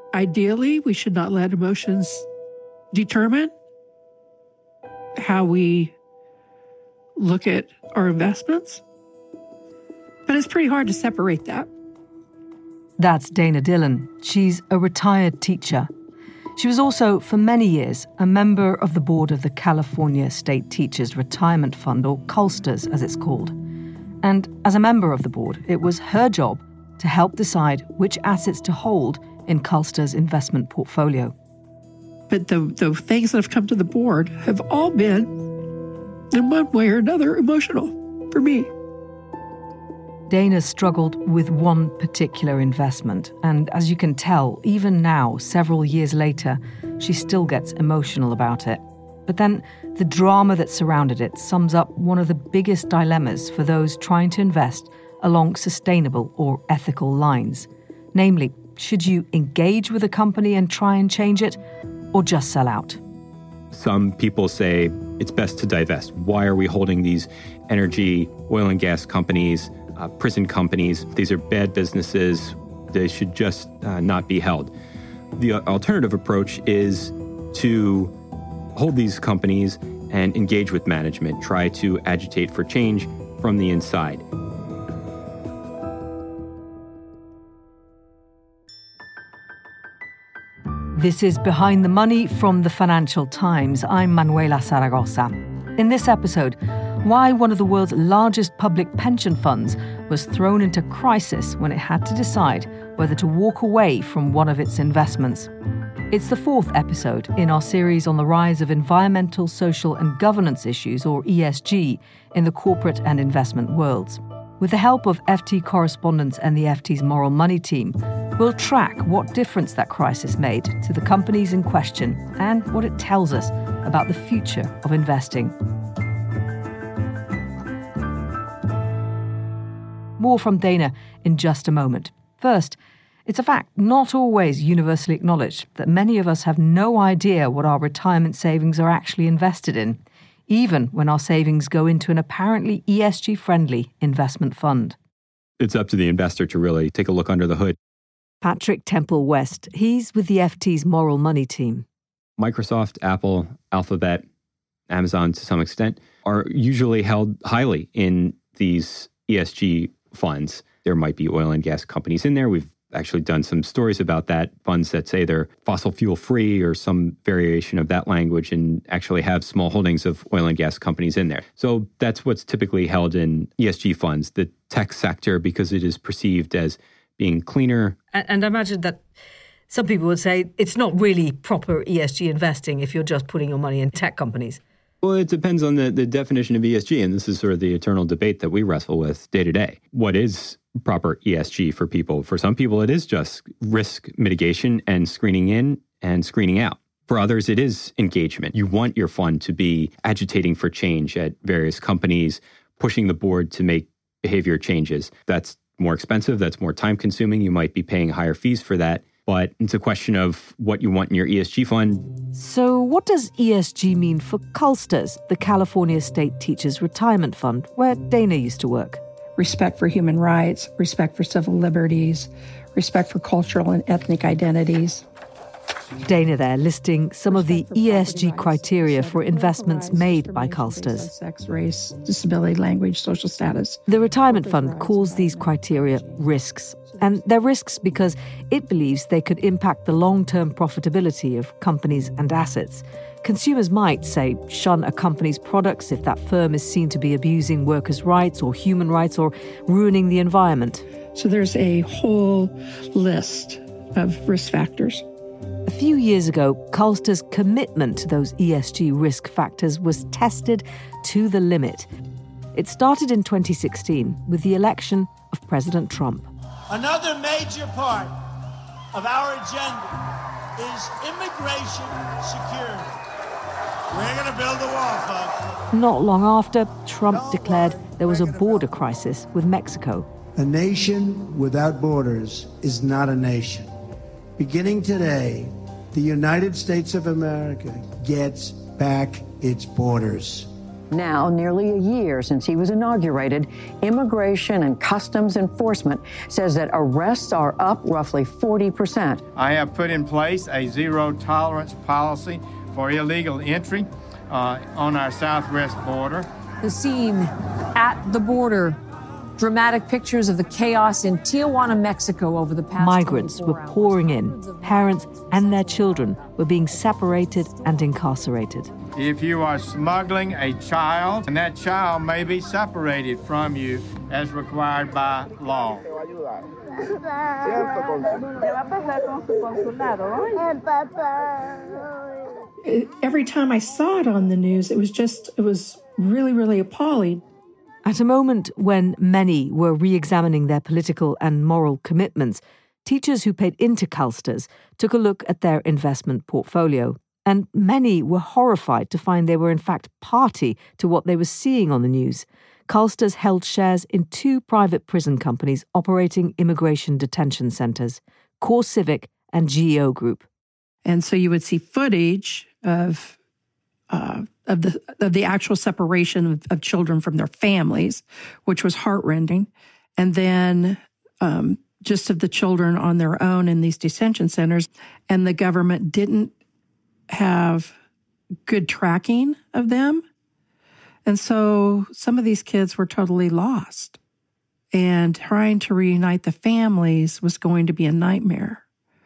Ideally, we should not let emotions determine how we look at our investments. But it's pretty hard to separate that. That's Dana Dillon. She's a retired teacher. She was also, for many years, a member of the board of the California State Teachers Retirement Fund, or CalSTRS as it's called. And as a member of the board, it was her job to help decide which assets to hold in CalSTRS' investment portfolio. But the things that have come to the board have all been, in one way or another, emotional for me. Dana struggled with one particular investment, and as you can tell, even now, several years later, she still gets emotional about it. But then the drama that surrounded it sums up one of the biggest dilemmas for those trying to invest along sustainable or ethical lines. Namely, should you engage with a company and try and change it, or just sell out? Some people say it's best to divest. Why are we holding these energy, oil and gas companies, prison companies? These are bad businesses. They should just not be held. The alternative approach is to hold these companies and engage with management, try to agitate for change from the inside. This is Behind the Money from the Financial Times. I'm Manuela Zaragoza. In this episode, why one of the world's largest public pension funds was thrown into crisis when it had to decide whether to walk away from one of its investments. It's the fourth episode in our series on the rise of environmental, social and governance issues, or ESG, in the corporate and investment worlds. With the help of FT correspondents and the FT's Moral Money team, we'll track what difference that crisis made to the companies in question and what it tells us about the future of investing. More from Dana in just a moment. First, it's a fact not always universally acknowledged that many of us have no idea what our retirement savings are actually invested in, even when our savings go into an apparently ESG-friendly investment fund. It's up to the investor to really take a look under the hood. Patrick Temple-West, he's with the FT's Moral Money team. Microsoft, Apple, Alphabet, Amazon to some extent are usually held highly in these ESG funds. There might be oil and gas companies in there. We've actually done some stories about that, funds that say they're fossil fuel free or some variation of that language and actually have small holdings of oil and gas companies in there. So that's what's typically held in ESG funds, the tech sector, because it is perceived as being cleaner. And I imagine that some people would say it's not really proper ESG investing if you're just putting your money in tech companies. Well, it depends on the definition of ESG, and this is sort of the eternal debate that we wrestle with day to day. What is proper ESG for people? For some people, it is just risk mitigation and screening in and screening out. For others, it is engagement. You want your fund to be agitating for change at various companies, pushing the board to make behavior changes. That's more expensive. That's more time consuming. You might be paying higher fees for that. But it's a question of what you want in your ESG fund. So what does ESG mean for CalSTRS, the California State Teachers Retirement Fund, where Dana used to work? Respect for human rights, respect for civil liberties, respect for cultural and ethnic identities. Dana there listing some of the ESG criteria for investments made by CalSTRS. Sex, race, disability, language, social status. The retirement fund calls these criteria risks. And they're risks because it believes they could impact the long-term profitability of companies and assets. Consumers might, say, shun a company's products if that firm is seen to be abusing workers' rights or human rights or ruining the environment. So there's a whole list of risk factors. A few years ago, CalSTRS' commitment to those ESG risk factors was tested to the limit. It started in 2016 with the election of President Trump. Another major part of our agenda is immigration security. We're going to build a wall, folks. Not long after, Trump declared there was a border crisis with Mexico. A nation without borders is not a nation. Beginning today, the United States of America gets back its borders. Now, nearly a year since he was inaugurated, Immigration and Customs Enforcement says that arrests are up roughly 40%. I have put in place a zero-tolerance policy for illegal entry on our southwest border. The scene at the border. Dramatic pictures of the chaos in Tijuana, Mexico over the past Migrants were hours. pouring in. Parents and their children were being separated and incarcerated. If you are smuggling a child, and that child may be separated from you as required by law. Every time I saw it on the news, it was really, really appalling. At a moment when many were re-examining their political and moral commitments, teachers who paid into CalSTRS took a look at their investment portfolio, and many were horrified to find they were in fact party to what they were seeing on the news. CalSTRS held shares in 2 private prison companies operating immigration detention centres, CoreCivic and GEO Group. And so you would see footage of the actual separation of children from their families, which was heartrending, and then just of the children on their own in these detention centers. And the government didn't have good tracking of them. And so some of these kids were totally lost. And trying to reunite the families was going to be a nightmare.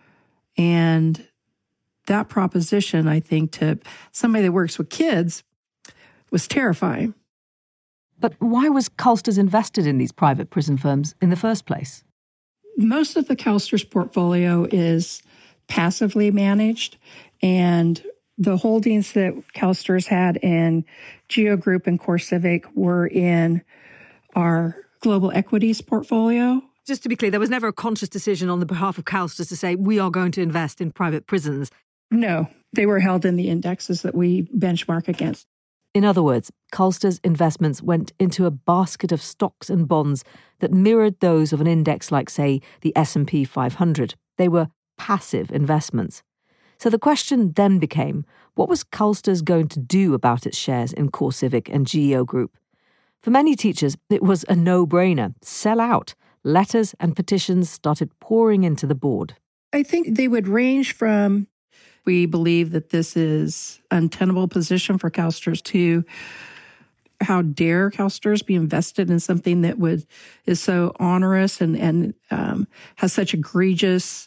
And that proposition, I think, to somebody that works with kids was terrifying. But why was CalSTRS invested in these private prison firms in the first place? Most of the CalSTRS portfolio is passively managed, and the holdings that CalSTRS had in GEO Group and CoreCivic were in our global equities portfolio. Just to be clear, there was never a conscious decision on the behalf of CalSTRS to say, we are going to invest in private prisons. No, they were held in the indexes that we benchmark against. In other words, CalSTRS investments went into a basket of stocks and bonds that mirrored those of an index like, say, the S&P 500. They were passive investments. So the question then became, what was CalSTRS going to do about its shares in CoreCivic and GEO Group? For many teachers, it was a no-brainer. Sell out. Letters and petitions started pouring into the board. I think they would range from, we believe that this is an untenable position for CalSTRS, to how dare CalSTRS be invested in something that is so onerous and has such egregious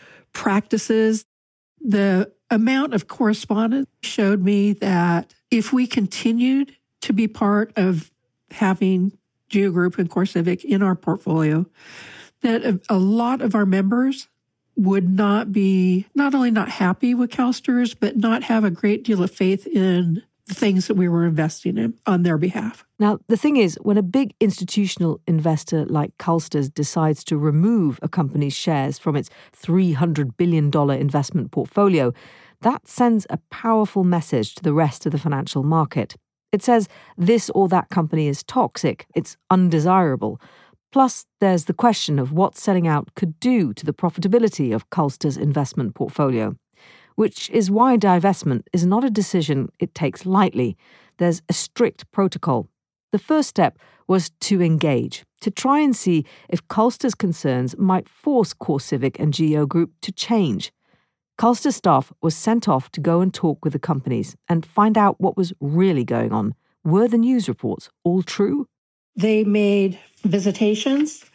practices. The amount of correspondence showed me that if we continued to be part of having GEO Group and CoreCivic in our portfolio, that a lot of our members would not only not happy with CalSTRS, but not have a great deal of faith in the things that we were investing in on their behalf. Now, the thing is, when a big institutional investor like CalSTRS decides to remove a company's shares from its $300 billion investment portfolio, that sends a powerful message to the rest of the financial market. It says this or that company is toxic, it's undesirable. Plus, there's the question of what selling out could do to the profitability of CalSTRS' investment portfolio, which is why divestment is not a decision it takes lightly. There's a strict protocol. The first step was to engage, to try and see if CalSTRS' concerns might force CoreCivic and GEO Group to change. CalSTRS staff was sent off to go and talk with the companies and find out what was really going on. Were the news reports all true? They made visitations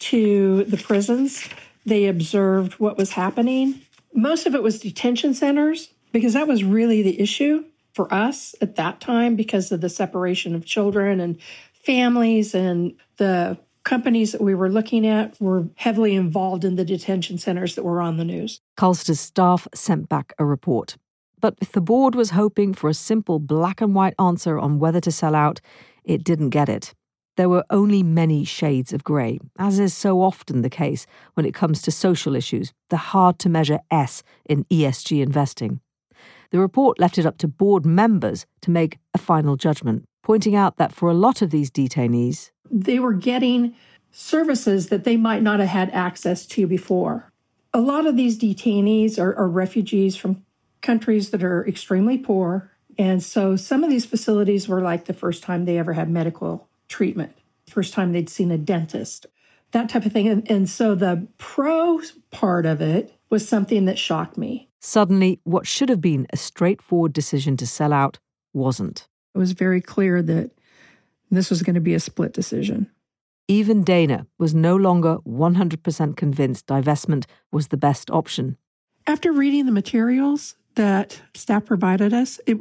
to the prisons. They observed what was happening. Most of it was detention centers, because that was really the issue for us at that time, because of the separation of children and families, and the companies that we were looking at were heavily involved in the detention centers that were on the news. CalSTRS staff sent back a report. But if the board was hoping for a simple black and white answer on whether to sell out, it didn't get it. There were only many shades of grey, as is so often the case when it comes to social issues, the hard-to-measure S in ESG investing. The report left it up to board members to make a final judgment, pointing out that for a lot of these detainees, they were getting services that they might not have had access to before. A lot of these detainees are refugees from countries that are extremely poor. And so some of these facilities were like the first time they ever had medical treatment, first time they'd seen a dentist, that type of thing. And so the pro part of it was something that shocked me. Suddenly, what should have been a straightforward decision to sell out wasn't. It was very clear that this was going to be a split decision. Even Dana was no longer 100% convinced divestment was the best option. After reading the materials that staff provided us, it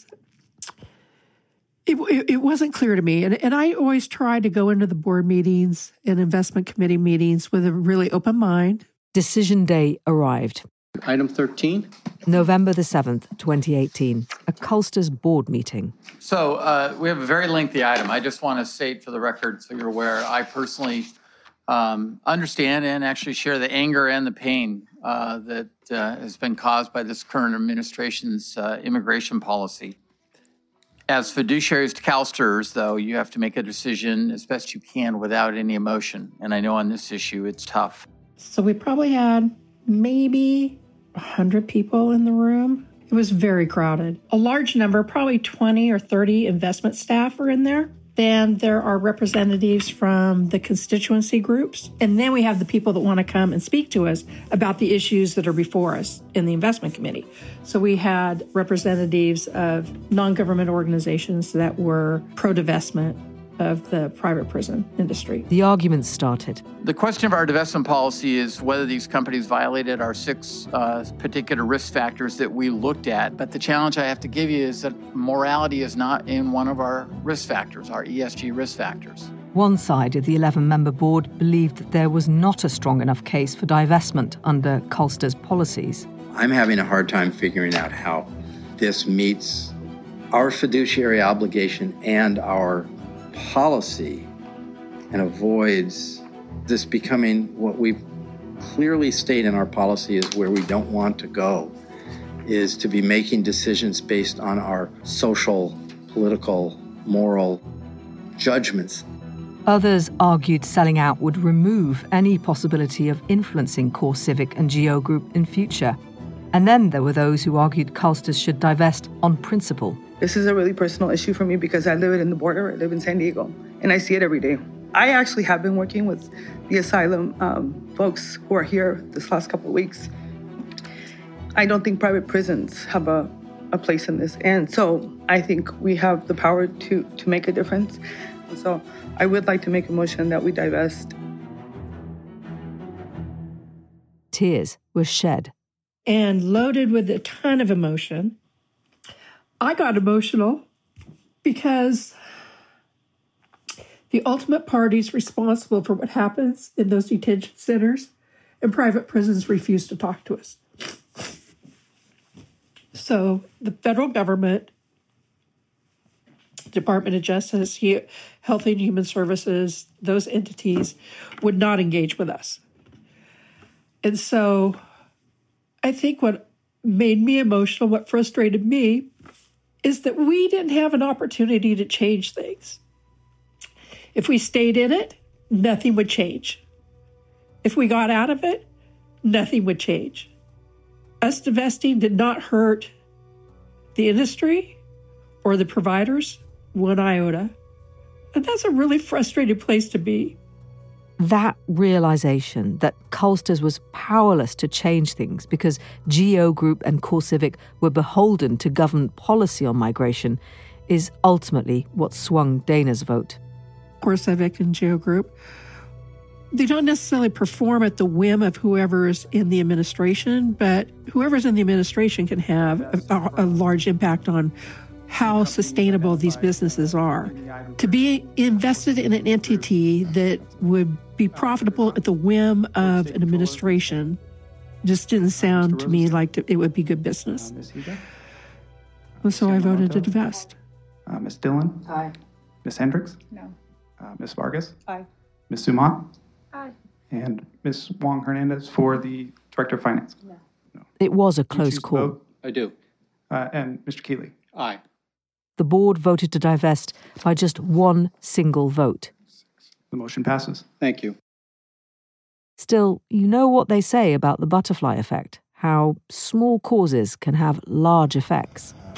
wasn't clear to me. And I always try to go into the board meetings and investment committee meetings with a really open mind. Decision day arrived. Item 13. November the 7th, 2018, a Culsters board meeting. So we have a very lengthy item. I just want to state for the record, so you're aware, I personally understand and actually share the anger and the pain that has been caused by this current administration's immigration policy. As fiduciaries to CalSTRS, though, you have to make a decision as best you can without any emotion. And I know on this issue, it's tough. So we probably had maybe 100 people in the room. It was very crowded. A large number, probably 20 or 30 investment staff were in there. Then there are representatives from the constituency groups. And then we have the people that want to come and speak to us about the issues that are before us in the investment committee. So we had representatives of non-government organizations that were pro-divestment of the private prison industry. The arguments started. The question of our divestment policy is whether these companies violated our 6 particular risk factors that we looked at. But the challenge I have to give you is that morality is not in one of our risk factors, our ESG risk factors. One side of the 11-member board believed that there was not a strong enough case for divestment under Culsters policies. I'm having a hard time figuring out how this meets our fiduciary obligation and our policy and avoids this becoming what we clearly state in our policy is where we don't want to go, is to be making decisions based on our social, political, moral judgments. Others argued selling out would remove any possibility of influencing CoreCivic and Geo Group in future. And then there were those who argued Culsters should divest on principle. This is a really personal issue for me because I live in the border, I live in San Diego, and I see it every day. I actually have been working with the asylum folks who are here this last couple of weeks. I don't think private prisons have a place in this. And so I think we have the power to make a difference. So I would like to make a motion that we divest. Tears were shed. And loaded with a ton of emotion. I got emotional because the ultimate parties responsible for what happens in those detention centers and private prisons refuse to talk to us. So the federal government, Department of Justice, Health and Human Services, those entities would not engage with us. And so I think what made me emotional, what frustrated me, is that we didn't have an opportunity to change things. If we stayed in it, nothing would change. If we got out of it, nothing would change. Us divesting did not hurt the industry or the providers one iota. And that's a really frustrating place to be. That realization that Culsters was powerless to change things because Geo Group and CoreCivic were beholden to government policy on migration is ultimately what swung Dana's vote. CoreCivic and Geo Group, they don't necessarily perform at the whim of whoever's in the administration, but whoever's in the administration can have a large impact on how sustainable these businesses are. To be invested in an entity that would be profitable at the whim of an administration just didn't sound to me like it would be good business. So I voted to divest. Ms. Dillon? Aye. Ms. Hendricks? No. Ms. Vargas? Aye. Ms. Sumant? Aye. And Ms. Wong Hernandez for the Director of Finance? No. It was a close call. Vote? I do. And Mr. Keeley? Aye. The board voted to divest by just one single vote. The motion passes. Thank you. Still, you know what they say about the butterfly effect, how small causes can have large effects.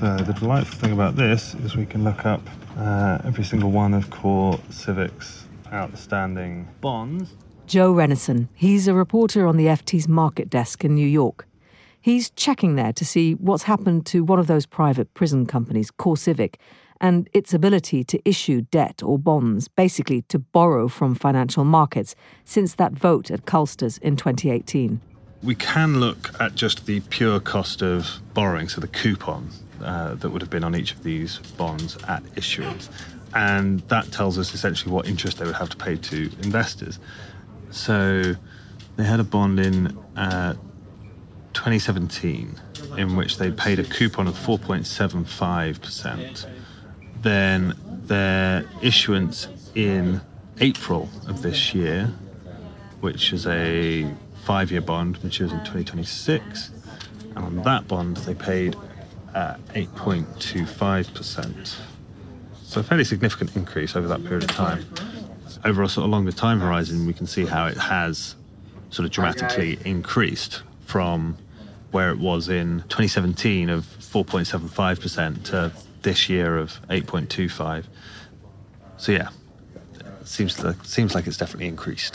So the delightful thing about this is we can look up every single one of CoreCivic's outstanding bonds. Joe Rennison, he's a reporter on the FT's market desk in New York. He's checking there to see what's happened to one of those private prison companies, CoreCivic, and its ability to issue debt or bonds, basically to borrow from financial markets, since that vote at Culster's in 2018. We can look at just the pure cost of borrowing, so the coupon that would have been on each of these bonds at issuance. And that tells us essentially what interest they would have to pay to investors. So they had a bond in 2017 in which they paid a coupon of 4.75%. Then their issuance in April of this year, which is a 5-year bond, matures in 2026. And on that bond, they paid 8.25%. So a fairly significant increase over that period of time. Over a sort of longer time horizon, we can see how it has sort of dramatically increased from where it was in 2017 of 4.75% to this year of 8.25. So yeah, it seems like it's definitely increased.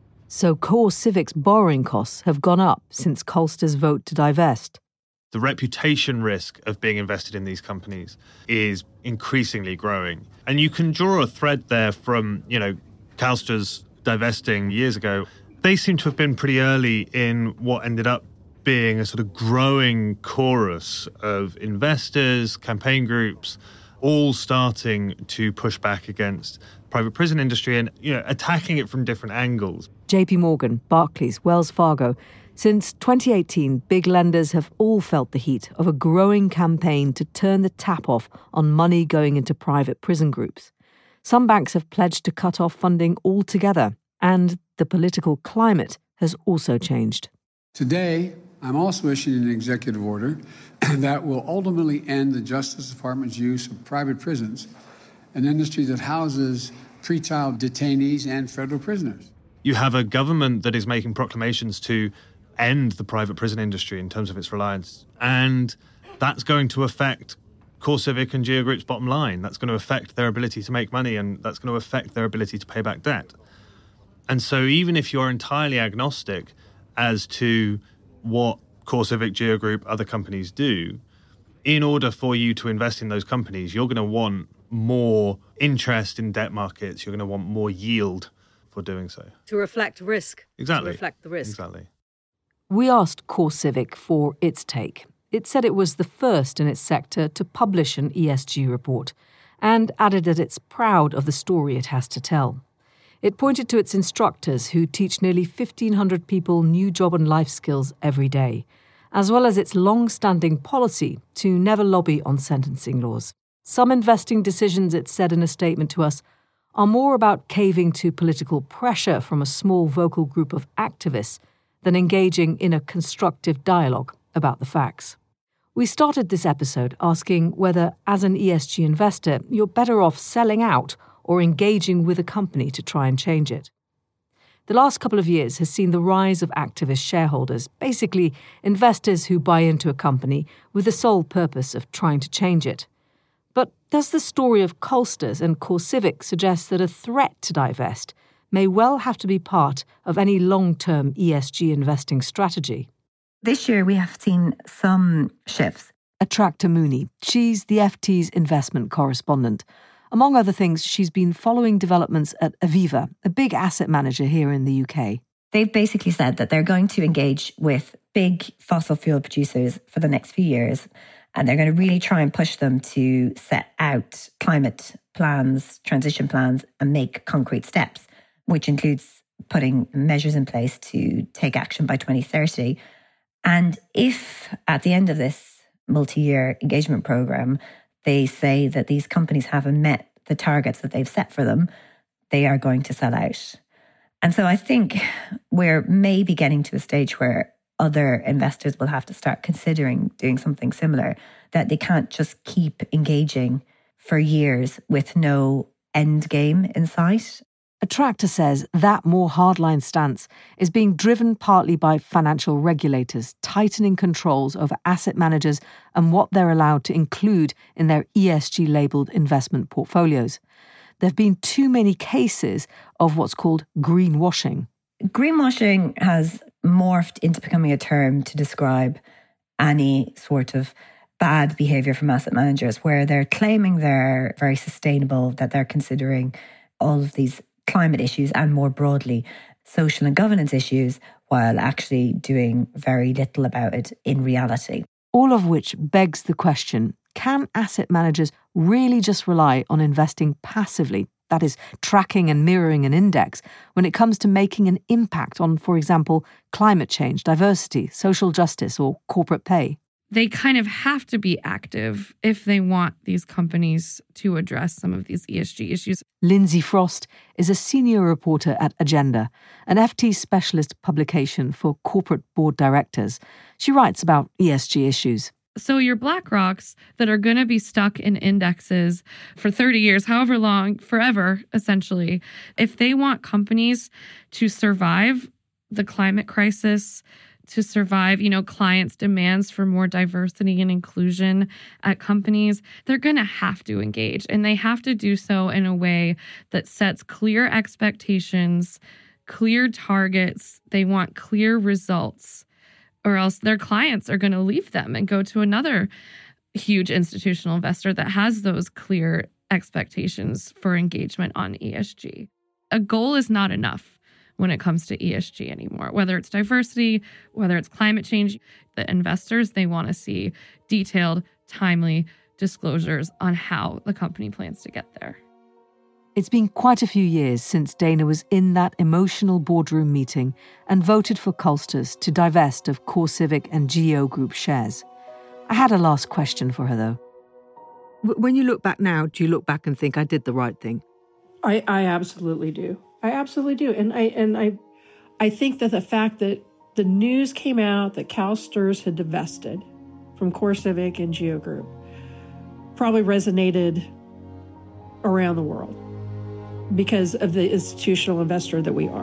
So CoreCivic's borrowing costs have gone up since Culster's vote to divest. The reputation risk of being invested in these companies is increasingly growing. And you can draw a thread there from, Culster's divesting years ago. They seem to have been pretty early in what ended up being a sort of growing chorus of investors, campaign groups, all starting to push back against private prison industry and, attacking it from different angles. JP Morgan, Barclays, Wells Fargo. Since 2018, big lenders have all felt the heat of a growing campaign to turn the tap off on money going into private prison groups. Some banks have pledged to cut off funding altogether, and the political climate has also changed. Today, I'm also issuing an executive order that will ultimately end the Justice Department's use of private prisons, an industry that houses pretrial detainees and federal prisoners. You have a government that is making proclamations to end the private prison industry in terms of its reliance. And that's going to affect CoreCivic and Geo Group's bottom line. That's going to affect their ability to make money, and that's going to affect their ability to pay back debt. And so even if you're entirely agnostic as to what CoreCivic, Geo Group, other companies do, in order for you to invest in those companies, you're going to want more interest in debt markets. You're going to want more yield for doing so. To reflect risk. Exactly. To reflect the risk. Exactly. We asked CoreCivic for its take. It said it was the first in its sector to publish an ESG report and added that it's proud of the story it has to tell. It pointed to its instructors who teach nearly 1,500 people new job and life skills every day, as well as its long-standing policy to never lobby on sentencing laws. Some investing decisions, it said in a statement to us, are more about caving to political pressure from a small vocal group of activists than engaging in a constructive dialogue about the facts. We started this episode asking whether, as an ESG investor, you're better off selling out or engaging with a company to try and change it. The last couple of years has seen the rise of activist shareholders, basically investors who buy into a company with the sole purpose of trying to change it. But does the story of Culster's and CoreCivic suggest that a threat to divest may well have to be part of any long-term ESG investing strategy? This year we have seen some shifts. Attracta Mooney. She's the FT's investment correspondent. Among other things, she's been following developments at Aviva, a big asset manager here in the UK. They've basically said that they're going to engage with big fossil fuel producers for the next few years, and they're going to really try and push them to set out climate plans, transition plans, and make concrete steps, which includes putting measures in place to take action by 2030. And if at the end of this multi-year engagement program, they say that these companies haven't met the targets that they've set for them, they are going to sell out. And so I think we're maybe getting to a stage where other investors will have to start considering doing something similar, that they can't just keep engaging for years with no end game in sight. Attractor says that more hardline stance is being driven partly by financial regulators tightening controls over asset managers and what they're allowed to include in their ESG-labelled investment portfolios. There have been too many cases of what's called greenwashing. Greenwashing has morphed into becoming a term to describe any sort of bad behaviour from asset managers where they're claiming they're very sustainable, that they're considering all of these climate issues and more broadly social and governance issues while actually doing very little about it in reality. All of which begs the question, can asset managers really just rely on investing passively, that is, tracking and mirroring an index, when it comes to making an impact on, for example, climate change, diversity, social justice or corporate pay? They kind of have to be active if they want these companies to address some of these ESG issues. Lindsay Frost is a senior reporter at Agenda, an FT specialist publication for corporate board directors. She writes about ESG issues. So your BlackRocks that are going to be stuck in indexes for 30 years, however long, forever, essentially, if they want companies to survive the climate crisis, to survive, clients' demands for more diversity and inclusion at companies, they're going to have to engage. And they have to do so in a way that sets clear expectations, clear targets. They want clear results, or else their clients are going to leave them and go to another huge institutional investor that has those clear expectations for engagement on ESG. A goal is not enough when it comes to ESG anymore, whether it's diversity, whether it's climate change. The investors, they want to see detailed, timely disclosures on how the company plans to get there. It's been quite a few years since Dana was in that emotional boardroom meeting and voted for Colsters to divest of CoreCivic and GEO Group shares. I had a last question for her, though. When you look back now, do you look back and think I did the right thing? I absolutely do. I absolutely do. And I think that the fact that the news came out that CalSTRS had divested from CoreCivic and GEO Group probably resonated around the world because of the institutional investor that we are.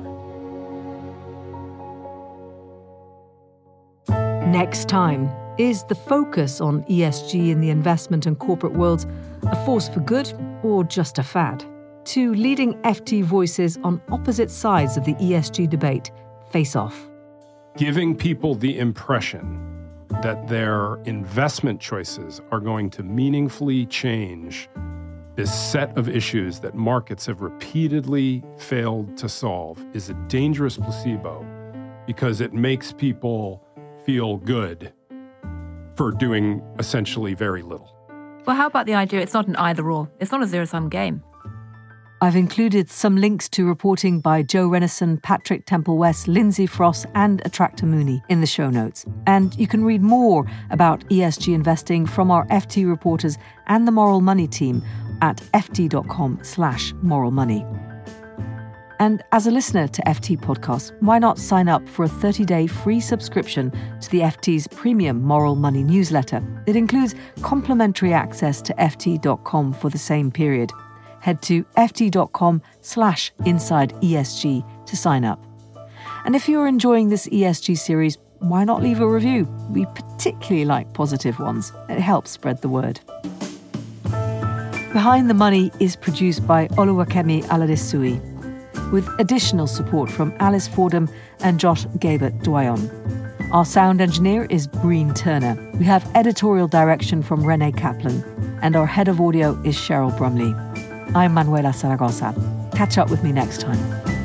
Next time, is the focus on ESG in the investment and corporate worlds a force for good or just a fad? Two leading FT voices on opposite sides of the ESG debate face off. Giving people the impression that their investment choices are going to meaningfully change this set of issues that markets have repeatedly failed to solve is a dangerous placebo because it makes people feel good for doing essentially very little. Well, how about the idea it's not an either-or? It's not a zero-sum game. I've included some links to reporting by Joe Rennison, Patrick Temple-West, Lindsay Frost and Attractor Mooney in the show notes. And you can read more about ESG investing from our FT reporters and the Moral Money team at ft.com/moralmoney. And as a listener to FT podcasts, why not sign up for a 30-day free subscription to the FT's premium Moral Money newsletter? It includes complimentary access to ft.com for the same period. Head to ft.com/InsideESG to sign up. And if you're enjoying this ESG series, why not leave a review? We particularly like positive ones. It helps spread the word. Behind the Money is produced by Oluwakemi Aladesui, with additional support from Alice Fordham and Josh Gabert-Doyon. Our sound engineer is Breen Turner. We have editorial direction from Renee Kaplan, and our head of audio is Cheryl Brumley. I'm Manuela Zaragoza. Catch up with me next time.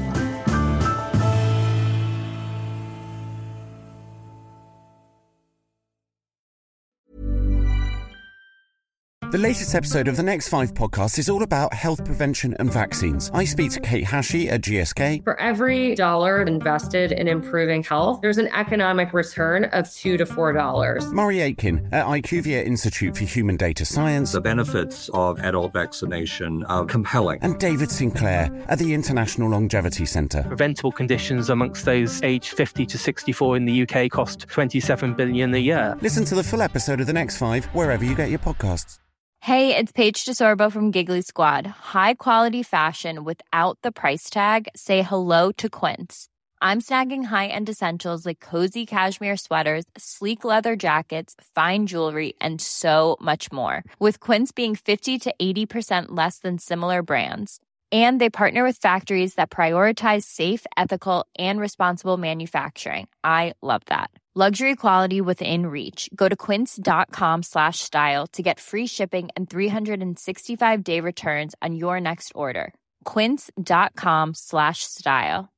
The latest episode of the Next 5 podcast is all about health prevention and vaccines. I speak to Kate Hashi at GSK. For every dollar invested in improving health, there's an economic return of $2 to $4. Murray Aitken at IQVIA Institute for Human Data Science. The benefits of adult vaccination are compelling. And David Sinclair at the International Longevity Centre. Preventable conditions amongst those aged 50 to 64 in the UK cost $27 billion a year. Listen to the full episode of the Next 5 wherever you get your podcasts. Hey, it's Paige DeSorbo from Giggly Squad. High quality fashion without the price tag. Say hello to Quince. I'm snagging high-end essentials like cozy cashmere sweaters, sleek leather jackets, fine jewelry, and so much more. With Quince being 50 to 80% less than similar brands. And they partner with factories that prioritize safe, ethical, and responsible manufacturing. I love that. Luxury quality within reach. Go to quince.com/style to get free shipping and 365-day returns on your next order. Quince.com/style.